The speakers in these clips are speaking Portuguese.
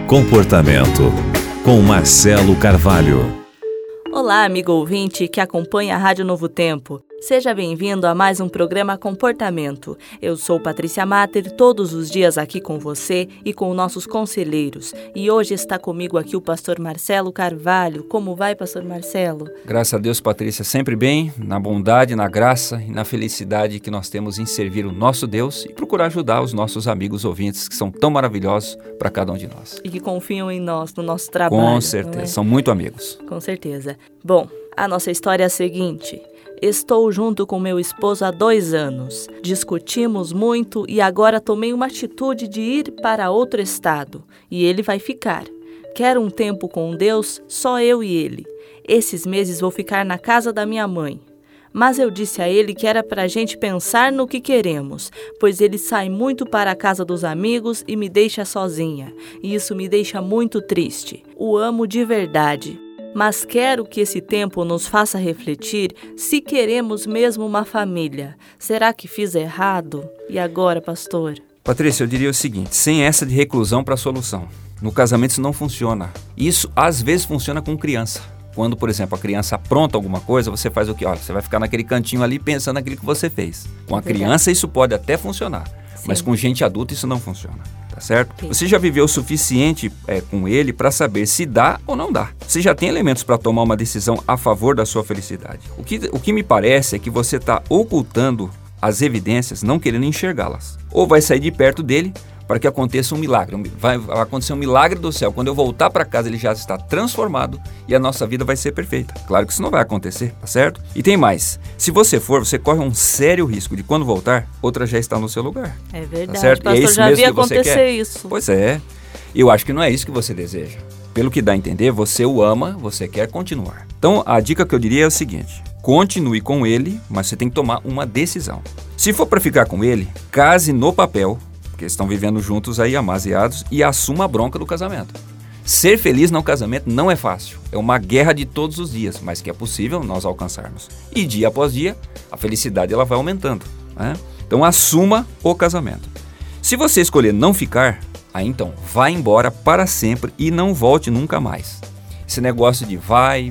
Comportamento, com Marcelo Carvalho. Olá, amigo ouvinte que acompanha a Rádio Novo Tempo. Seja bem-vindo a mais um programa Comportamento. Eu sou Patrícia Mater, todos os dias aqui com você e com nossos conselheiros. E hoje está comigo aqui o pastor Marcelo Carvalho. Como vai, pastor Marcelo? Graças a Deus, Patrícia, sempre bem, na bondade, na graça e na felicidade que nós temos em servir o nosso Deus e procurar ajudar os nossos amigos ouvintes que são tão maravilhosos para cada um de nós. E que confiam em nós, no nosso trabalho. Com certeza, são muito amigos. Com certeza. Bom, a nossa história é a seguinte. Estou junto com meu esposo há 2 anos. Discutimos muito e agora tomei uma atitude de ir para outro estado. E ele vai ficar. Quero um tempo com Deus, só eu e ele. Esses meses vou ficar na casa da minha mãe. Mas eu disse a ele que era para a gente pensar no que queremos, pois ele sai muito para a casa dos amigos e me deixa sozinha. E isso me deixa muito triste. O amo de verdade. Mas quero que esse tempo nos faça refletir se queremos mesmo uma família. Será que fiz errado? E agora, pastor? Patrícia, eu diria o seguinte, sem essa de reclusão para a solução. No casamento isso não funciona. Isso às vezes funciona com criança. Quando, por exemplo, a criança apronta alguma coisa, você faz o quê? Olha, você vai ficar naquele cantinho ali pensando naquilo que você fez. Com a criança isso pode até funcionar, mas com gente adulta isso não funciona. Tá certo? Sim. Você já viveu o suficiente com ele para saber se dá ou não dá. Você já tem elementos para tomar uma decisão a favor da sua felicidade. O que me parece é que você está ocultando as evidências, não querendo enxergá-las. Ou vai sair de perto dele para que aconteça um milagre. Vai acontecer um milagre do céu. Quando eu voltar para casa, ele já está transformado e a nossa vida vai ser perfeita. Claro que isso não vai acontecer, tá certo? E tem mais. Se você for, você corre um sério risco de quando voltar, outra já está no seu lugar. É verdade, tá certo? pastor, e é isso já mesmo vi que você acontecer quer? Isso. Pois é. Eu acho que não é isso que você deseja. Pelo que dá a entender, você o ama, você quer continuar. Então, a dica que eu diria é o seguinte. Continue com ele, mas você tem que tomar uma decisão. Se for para ficar com ele, case no papel, porque estão vivendo juntos aí, amaziados, e assuma a bronca do casamento. Ser feliz no casamento não é fácil. É uma guerra de todos os dias, mas que é possível nós alcançarmos. E dia após dia, a felicidade ela vai aumentando, né? Então assuma o casamento. Se você escolher não ficar, aí então vá embora para sempre e não volte nunca mais. Esse negócio de vai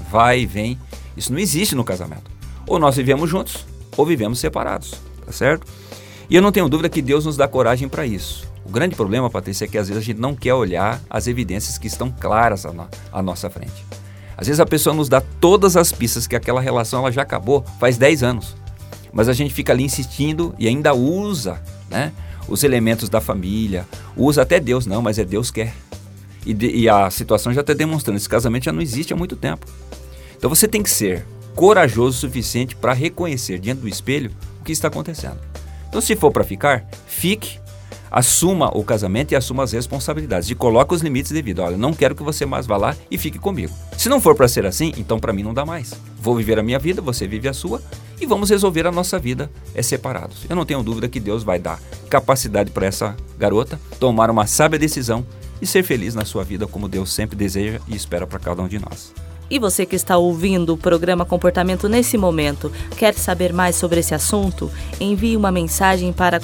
e vem, isso não existe no casamento. Ou nós vivemos juntos, ou vivemos separados, tá certo? E eu não tenho dúvida que Deus nos dá coragem para isso. O grande problema, Patrícia, é que às vezes a gente não quer olhar as evidências que estão claras à nossa frente. Às vezes a pessoa nos dá todas as pistas que aquela relação ela já acabou faz 10 anos. Mas a gente fica ali insistindo e ainda usa, né, os elementos da família, usa até Deus. Não, mas é Deus quer. E a situação já está demonstrando, esse casamento já não existe há muito tempo. Então você tem que ser corajoso o suficiente para reconhecer diante do espelho o que está acontecendo. Então, se for para ficar, fique, assuma o casamento e assuma as responsabilidades. E coloque os limites devidos. Olha, não quero que você mais vá lá e fique comigo. Se não for para ser assim, então para mim não dá mais. Vou viver a minha vida, você vive a sua e vamos resolver a nossa vida separados. Eu não tenho dúvida que Deus vai dar capacidade para essa garota tomar uma sábia decisão e ser feliz na sua vida como Deus sempre deseja e espera para cada um de nós. E você que está ouvindo o programa Comportamento nesse momento, quer saber mais sobre esse assunto? Envie uma mensagem para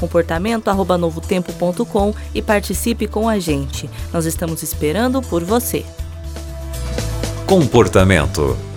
comportamento@novotempo.com e participe com a gente. Nós estamos esperando por você. Comportamento.